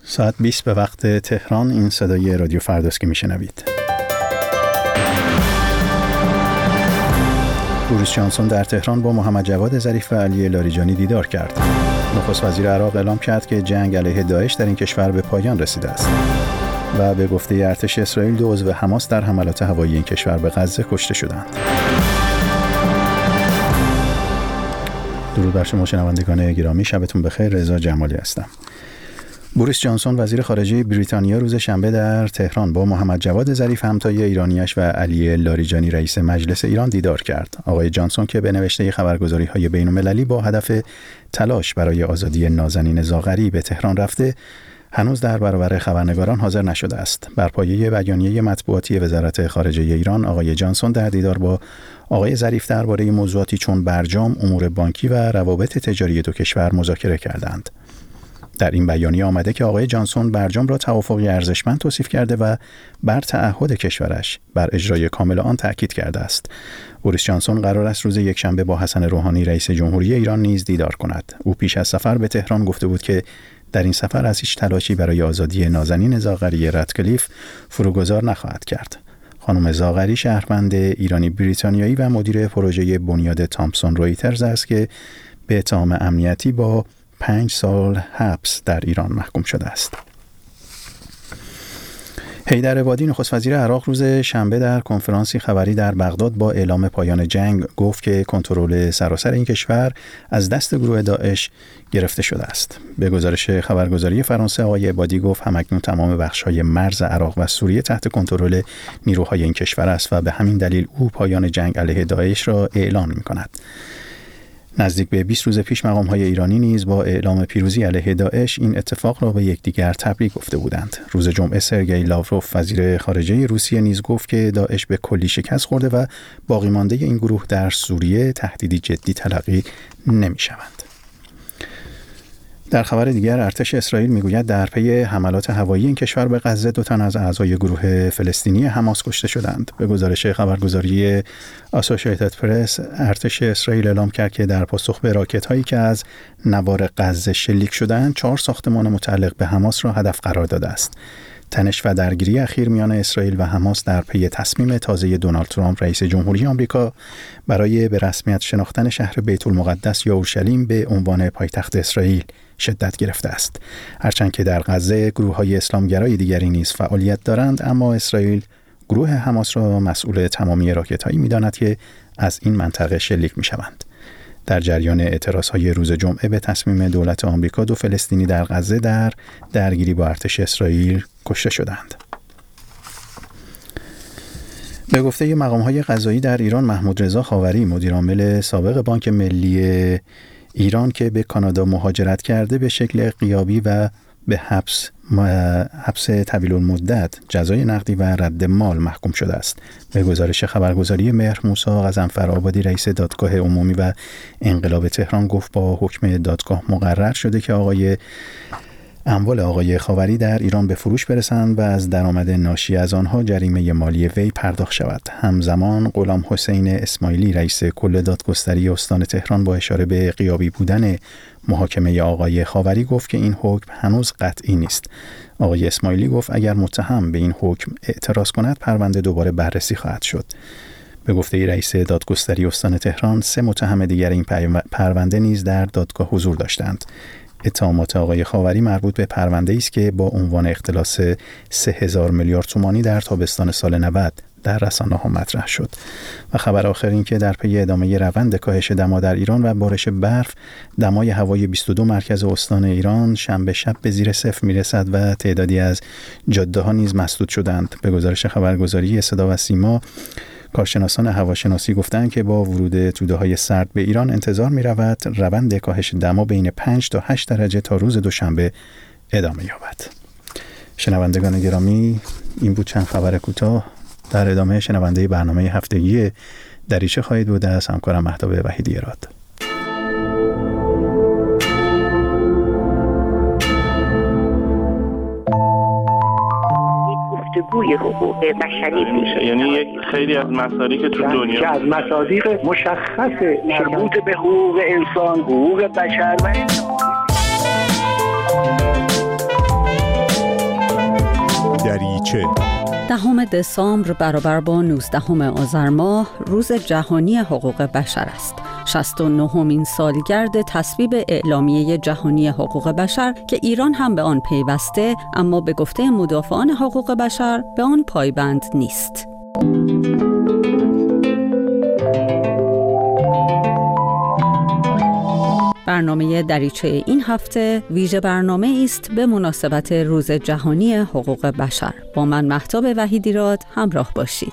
ساعت 20 به وقت تهران. این صدای رادیو فرداست که میشنوید. بوریس جانسون در تهران با محمد جواد ظریف و علی لاریجانی دیدار کرد. نخست وزیر عراق اعلام کرد که جنگ علیه داعش در این کشور به پایان رسیده است و به گفته ارتش اسرائیل 2 عضو حماس در حملات هوایی این کشور به غزه کشته شدند. درود بر شما شنوندگان گرامی، شبتون بخیر. رضا جمالی هستم. بوریس جانسون وزیر خارجه بریتانیا روز شنبه در تهران با محمد جواد ظریف همتای ایرانیش و علی لاریجانی رئیس مجلس ایران دیدار کرد. آقای جانسون که به نوشته خبرگزاری‌های بین‌المللی با هدف تلاش برای آزادی نازنین زاغری به تهران رفته، هنوز در برابر خبرنگاران حاضر نشده است. بر پایه بیانیه مطبوعاتی وزارت خارجه ایران، آقای جانسون در دیدار با آقای ظریف درباره موضوعاتی چون برجام، امور بانکی و روابط تجاری دو کشور مذاکره کردند. در این بیانیه آمده که آقای جانسون برجام را توافقی ارزشمند توصیف کرده و بر تعهد کشورش بر اجرای کامل آن تأکید کرده است. بوریس جانسون قرار است روز یکشنبه با حسن روحانی رئیس جمهوری ایران نیز دیدار کند. او پیش از سفر به تهران گفته بود که در این سفر از هیچ تلاشی برای آزادی نازنین زاغری رادکلیف فروگذار نخواهد کرد. خانم زاغری شهروند ایرانی بریتانیایی و مدیر پروژه بنیاد تامسون رویترز است که به اتهام امنیتی با 5 سال حبس در ایران محکوم شده است. حیدر عبادی نخست وزیر عراق روز شنبه در کنفرانسی خبری در بغداد با اعلام پایان جنگ گفت که کنترل سراسر این کشور از دست گروه داعش گرفته شده است. به گزارش خبرگزاری فرانسه، آقای عبادی گفت همکنون تمام بخش‌های مرز عراق و سوریه تحت کنترل نیروهای این کشور است و به همین دلیل او پایان جنگ علیه داعش را اعلان می‌کند. نزدیک به 20 روز پیش مقام‌های ایرانی نیز با اعلام پیروزی علیه داعش این اتفاق را به یکدیگر تبریک گفته بودند. روز جمعه سرگئی لاوروف وزیر خارجه روسیه نیز گفت که داعش به کلی شکست خورده و باقی مانده این گروه در سوریه تهدیدی جدی تلقی نمی‌شوند. در خبر دیگر، ارتش اسرائیل میگوید در پی حملات هوایی این کشور به غزه 2 تن از اعضای گروه فلسطینی حماس کشته شدند. به گزارش خبرگزاری آسوشییتد پرس، ارتش اسرائیل اعلام کرد که در پاسخ به راکت‌هایی که از نوار غزه شلیک شدند، 4 ساختمان متعلق به حماس را هدف قرار داده است. تنش و درگیری اخیر میان اسرائیل و حماس در پی تصمیم تازه دونالد ترامپ رئیس جمهوری آمریکا برای به رسمیت شناختن شهر بیت المقدس یا اورشلیم به عنوان پایتخت اسرائیل شدت گرفته است. هرچند که در غزه گروه‌های اسلامگرای دیگری نیز فعالیت دارند، اما اسرائیل گروه حماس را مسئول تمامی راکت‌هایی می‌داند که از این منطقه شلیک می‌شوند. در جریان اعتراضهای روز جمعه به تصمیم دولت آمریکا، 2 فلسطینی در غزه در درگیری با ارتش اسرائیل کشته شدند. به گفته مقام‌های قضایی در ایران، محمود رضا خاوری مدیرعامل سابق بانک ملی ایران که به کانادا مهاجرت کرده به شکل غیابی و به حبس طویل المدت، جزای نقدی و رد مال محکوم شده است. به گزارش خبرگزاری مهر موسی غضنفرآبادی رئیس دادگاه عمومی و انقلاب تهران گفت با حکم دادگاه مقرر شده که اموال آقای خاوری در ایران به فروش برسند و از درآمد ناشی از آنها جریمه مالی وی پرداخت شود. همزمان غلام حسین اسماعیلی رئیس کل دادگستری استان تهران با اشاره به غیابی بودن محاکمه آقای خاوری گفت که این حکم هنوز قطعی نیست. آقای اسماعیلی گفت اگر متهم به این حکم اعتراض کند، پرونده دوباره بررسی خواهد شد. به گفته رئیس دادگستری استان تهران، 3 متهم دیگر این پرونده نیز در دادگاه حضور داشتند. اتهامات آقای خاوری مربوط به پرونده‌ای است که با عنوان اختلاس 3000 میلیارد تومانی در تابستان سال 90 در رسانه‌ها مطرح شد. و خبر آخر این که در پی ادامه روند کاهش دما در ایران و بارش برف، دمای هوای 22 مرکز استان ایران شنبه شب به زیر صفر میرسد و تعدادی از جاده‌ها نیز مسدود شدند. به گزارش خبرگزاری صدا و سیما، کارشناسان هواشناسی گفتند که با ورود توده‌های سرد به ایران انتظار می‌رود روند کاهش دما بین 5 تا 8 درجه تا روز دوشنبه ادامه یابد. شنوندگان گرامی، این بود چند خبر کوتاه. در ادامه شنونده برنامه هفتگی دریچه خواهید بود از همکارم مهتاب وحیدی راد. گفتگوی حقوق بشری میشه، یعنی یک خیلی از مصادیق تو دنیا که از مصادیق مشخص مربوط به حقوق انسان، حقوق بشر و دریچه 10 دسامبر برابر با 19 آذر ماه روز جهانی حقوق بشر است. 69مین سالگرد تصویب اعلامیه جهانی حقوق بشر که ایران هم به آن پیوسته، اما به گفته مدافعان حقوق بشر به آن پایبند نیست. برنامه دریچه این هفته ویژه برنامه است به مناسبت روز جهانی حقوق بشر. با من مهتاب وحیدیراد همراه باشید.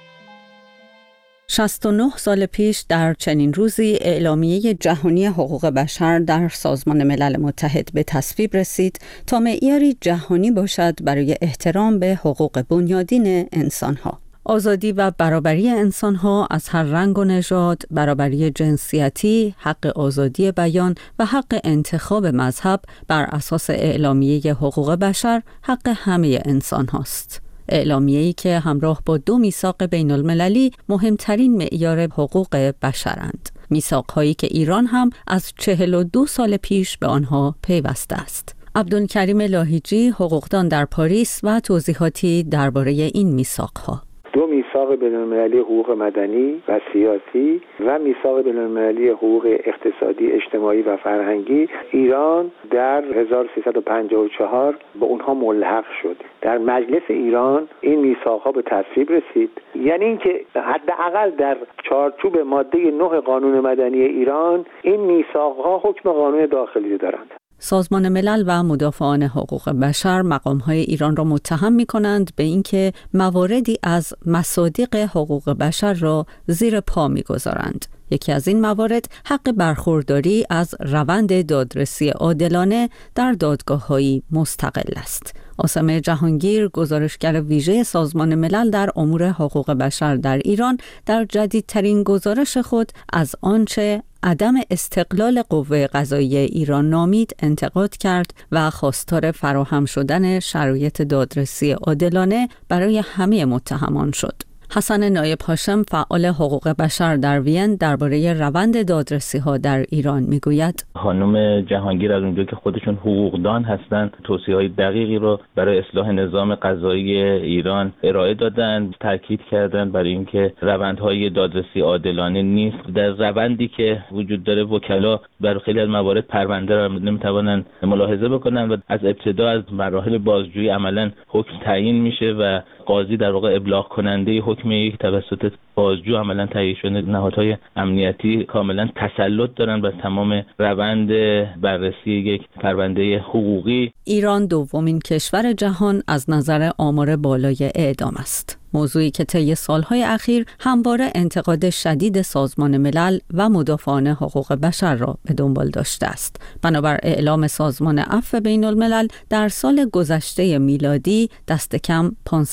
69 سال پیش در چنین روزی اعلامیه جهانی حقوق بشر در سازمان ملل متحد به تصویب رسید تا معیاری جهانی باشد برای احترام به حقوق بنیادین انسانها. آزادی و برابری انسانها از هر رنگ و نژاد، برابری جنسیتی، حق آزادی بیان و حق انتخاب مذهب بر اساس اعلامیه حقوق بشر حق همه انسانهاست. اعلامیه‌ای که همراه با 2 میثاق بین المللی مهمترین معیار حقوق بشرند. میثاق‌هایی که ایران هم از 42 سال پیش به آنها پیوسته است. عبدالکریم لاهیجی، حقوقدان در پاریس و توضیحاتی درباره این میثاق‌ها. 2 میثاق بین‌المللی حقوق مدنی و سیاسی و میثاق بین‌المللی حقوق اقتصادی، اجتماعی و فرهنگی، ایران در 1354 به اونها ملحق شد. در مجلس ایران این میثاق‌ها به تصویب رسید. یعنی اینکه حداقل در چارچوب ماده 9 قانون مدنی ایران این میثاق‌ها حکم قانون داخلی دارند. سازمان ملل و مدافعان حقوق بشر مقام‌های ایران را متهم می‌کنند به اینکه مواردی از مصادیق حقوق بشر را زیر پا می‌گذارند. یکی از این موارد حق برخورداری از روند دادرسی عادلانه در دادگاه‌های مستقل است. عاصم جهانگیر، گزارشگر ویژه سازمان ملل در امور حقوق بشر در ایران، در جدیدترین گزارش خود از آنچه عدم استقلال قوه قضاییه ایران نامید انتقاد کرد و خواستار فراهم شدن شرایط دادرسی عادلانه برای همه متهمان شد. حسن نایب هاشم، فعال حقوق بشر در وین، درباره روند دادرسی‌ها در ایران میگوید: خانم جهانگیر از اونجا که خودشون حقوقدان هستند، توصیه‌های دقیقی رو برای اصلاح نظام قضایی ایران ارائه دادند، تاکید کردند برای اینکه روندهای دادرسی عادلانه نیست. در روندی که وجود داره وکلا برای خیلی از موارد پرونده را نمیتوانند ملاحظه بکنند و از ابتدا از مراحل بازجویی عملاً حکم تعیین میشه و قاضی در واقع ابلاغ کننده حکم یک توسط بازجو عملاً تایید شده. نهادهای امنیتی کاملاً تسلط دارن بر تمام روند بررسی یک پرونده حقوقی. ایران دومین کشور جهان از نظر آمار بالای اعدام است. موضوعی که طی سالهای اخیر همواره انتقاد شدید سازمان ملل و مدافعان حقوق بشر را به دنبال داشته است. بنابر اعلام سازمان عفو بین الملل در سال گذشته میلادی دست کم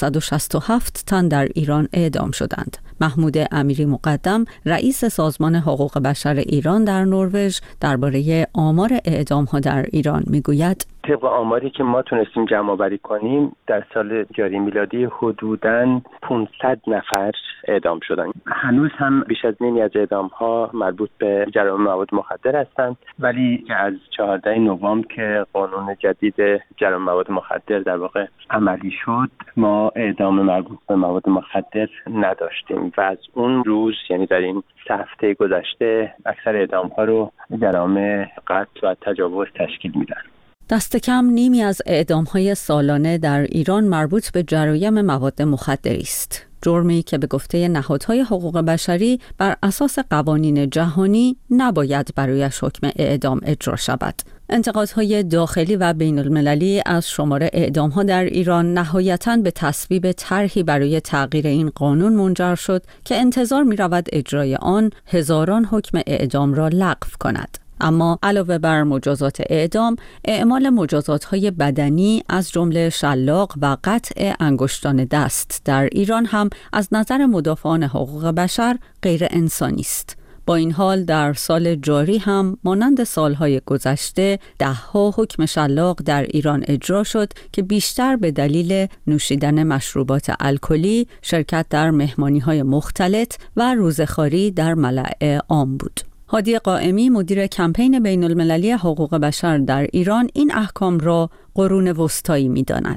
567 تن در ایران اعدام شدند. محمود امیری مقدم، رئیس سازمان حقوق بشر ایران در نروژ، درباره آمار اعدام‌ها در ایران میگوید: طبق آماری که ما تونستیم جمع آوری کنیم در سال جاری میلادی حدوداً 500 نفر اعدام شدن. هنوز هم بیش از نیمی از اعدام‌ها مربوط به جرایم مواد مخدر هستند، ولی که از 14 نوامبر که قانون جدید جرایم مواد مخدر در واقع عملی شد، ما اعدام مربوط به مواد مخدر نداشتیم و از اون روز، یعنی در این 3 هفته گذشته، اکثر اعدام‌ها رو جرایم قتل و تجاوز تشکیل میدن. دست کم نیمی از اعدام‌های سالانه در ایران مربوط به جرایم مواد مخدری است. جرمی که به گفته نهادهای حقوق بشری بر اساس قوانین جهانی نباید برایش حکم اعدام اجرا شود. انتقادهای داخلی و بین المللی از شمار اعدام‌ها در ایران نهایتاً به تصویب طرحی برای تغییر این قانون منجر شد که انتظار می‌رود اجرای آن هزاران حکم اعدام را لغو کند. اما علاوه بر مجازات اعدام، اعمال مجازات‌های بدنی از جمله شلاق و قطع انگشتان دست در ایران هم از نظر مدافعان حقوق بشر غیر انسانی است. با این حال در سال جاری هم مانند سالهای گذشته 10 حکم شلاق در ایران اجرا شد که بیشتر به دلیل نوشیدن مشروبات الکلی، شرکت در مهمانی‌های مختلط و روزخواری در ملاء عام بود. هادی قائمی، مدیر کمپین بین المللی حقوق بشر در ایران، این احکام را قرون وسطایی می‌داند.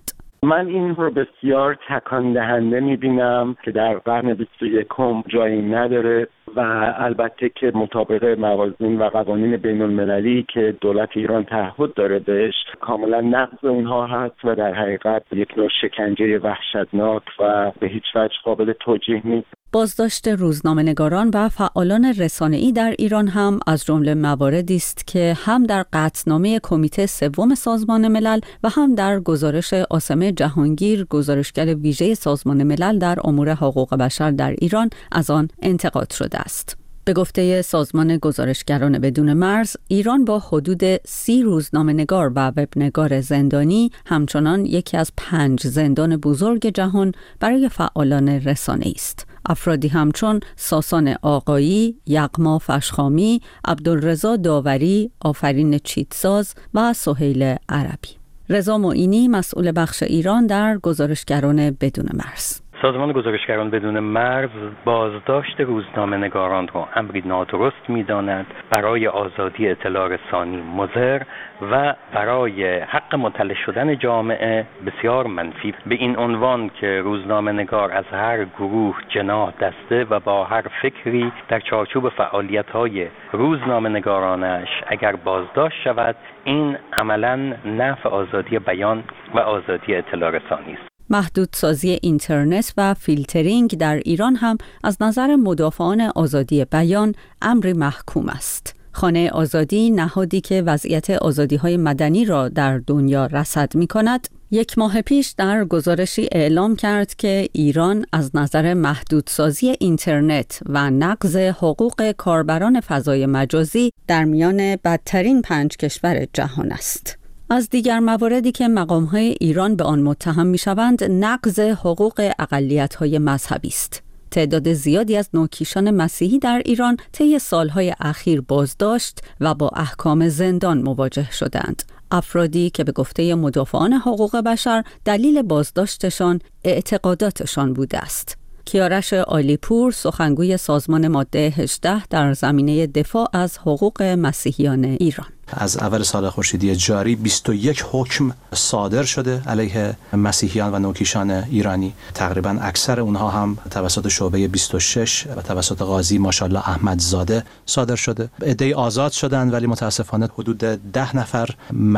من این رو بسیار تکان دهنده می‌بینم که در قرن 21 جایی نداره و البته که مطابق موازین و قوانین بین‌المللی که دولت ایران تعهد داره بهش کاملا نقض اونها هست و در حقیقت یک نوع شکنجه وحشتناک و به هیچ وجه قابل توجیه نیست. بازداشت روزنامه‌نگاران و فعالان رسانه‌ای در ایران هم از جمله مواردی است که هم در قطعنامه کمیته سوم سازمان ملل و هم در گزارش عاصمه جهانگیر، گزارشگر ویژه سازمان ملل در امور حقوق بشر در ایران، از آن انتقاد شده است. به گفته سازمان گزارشگران بدون مرز، ایران با حدود 30 روزنامه‌نگار و وبنگار زندانی همچنان یکی از 5 زندان بزرگ جهان برای فعالان رسانه‌ای است. افرادی همچون ساسان آقایی، یغما فشخامی، عبدالرضا داوری، آفرین چیتساز و سهیل عربی. رضا معینی، مسئول بخش ایران در گزارشگران بدون مرز: سازمان گزارشگران بدون مرز بازداشت روزنامه‌نگاران را امری نادرست می‌داند، برای آزادی اطلاع رسانی مضر و برای حق مطلع شدن جامعه بسیار منفی. به این عنوان که روزنامه‌نگار از هر گروه، جناح، دسته و با هر فکری در چارچوب فعالیت‌های روزنامه‌نگارانش اگر بازداشت شود، این عملاً نفی آزادی بیان و آزادی اطلاع رسانی است. محدودسازی اینترنت و فیلترینگ در ایران هم از نظر مدافعان آزادی بیان امری محکوم است. خانه آزادی، نهادی که وضعیت آزادی‌های مدنی را در دنیا رصد می‌کند، 1 ماه پیش در گزارشی اعلام کرد که ایران از نظر محدودسازی اینترنت و نقض حقوق کاربران فضای مجازی در میان بدترین 5 کشور جهان است. از دیگر مواردی که مقام‌های ایران به آن متهم می‌شوند، نقض حقوق اقلیت‌های مذهبی است. تعداد زیادی از نوکیشان مسیحی در ایران طی سالهای اخیر بازداشت و با احکام زندان مواجه شدند. افرادی که به گفته مدافعان حقوق بشر دلیل بازداشتشان اعتقاداتشان بوده است. کیارش عالیپور، سخنگوی سازمان ماده 18 در زمینه دفاع از حقوق مسیحیان ایران: از اول سال خورشیدی جاری 21 حکم صادر شده علیه مسیحیان و نوکیشان ایرانی. تقریبا اکثر اونها هم توسط شعبه 26 و توسط قاضی ماشاءالله احمدزاده صادر شده. عده‌ای آزاد شدند ولی متاسفانه حدود 10 نفر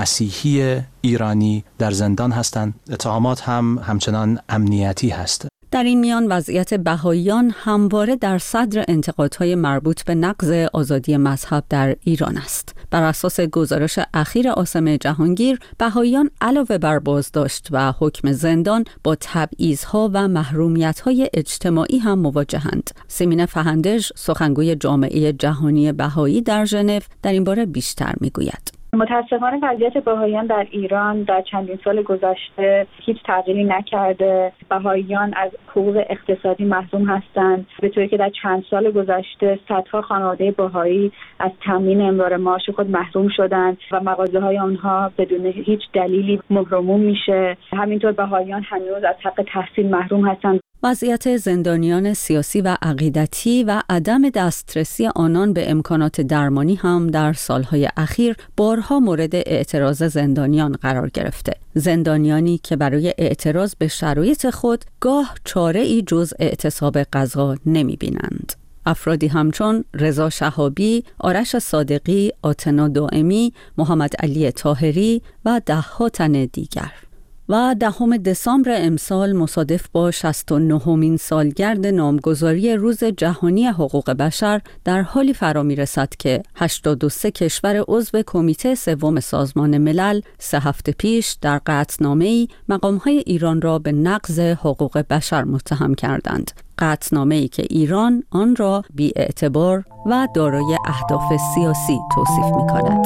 مسیحی ایرانی در زندان هستند. اتهامات هم همچنان امنیتی هست. در این میان وضعیت بهائیان همواره در صدر انتقادهای مربوط به نقض آزادی مذهب در ایران است. بر اساس گزارش اخیر عاصمه جهانگیر، بهائیان علاوه بر بازداشت و حکم زندان با تبعیض‌ها و محرومیت‌های اجتماعی هم مواجهند. سیمین فهندژ، سخنگوی جامعه جهانی بهایی در ژنو، در این باره بیشتر می‌گوید. متاسفانه وضعیت بهائیان در ایران در چندین سال گذشته هیچ تغییری نکرده. بهائیان از حقوق اقتصادی محروم هستند، به طوری که در چند سال گذشته صدها خانواده بهایی از تامین امرار معاش خود محروم شدند و مغازه‌های آنها بدون هیچ دلیلی مهرموم میشه. همینطور بهائیان هنوز از حق تحصیل محروم هستند. وضعیت زندانیان سیاسی و عقیدتی و عدم دسترسی آنان به امکانات درمانی هم در سالهای اخیر بارها مورد اعتراض زندانیان قرار گرفته. زندانیانی که برای اعتراض به شرایط خود گاه چاره‌ای جز اعتصاب غذا نمی‌بینند. افرادی همچون رضا شهابی، آرش صادقی، آتنا دائمی، محمد علی طاهری و 10 تن دیگر. و 10 دسامبر امسال مصادف با 69مین سالگرد نامگذاری روز جهانی حقوق بشر در حالی فرا می‌رسد که 83 کشور عضو کمیته سوم سازمان ملل 3 هفته پیش در قطعنامه‌ای مقام‌های ایران را به نقض حقوق بشر متهم کردند. قطعنامه‌ای که ایران آن را بی‌اعتبار و دارای اهداف سیاسی توصیف می‌کند.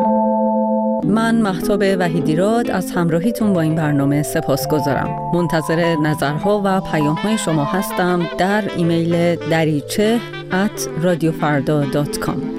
من مهتاب وحیدیراد از همراهیتون با این برنامه سپاسگزارم. منتظر نظرها و پیام‌های شما هستم در ایمیل dariche@radiofarda.com.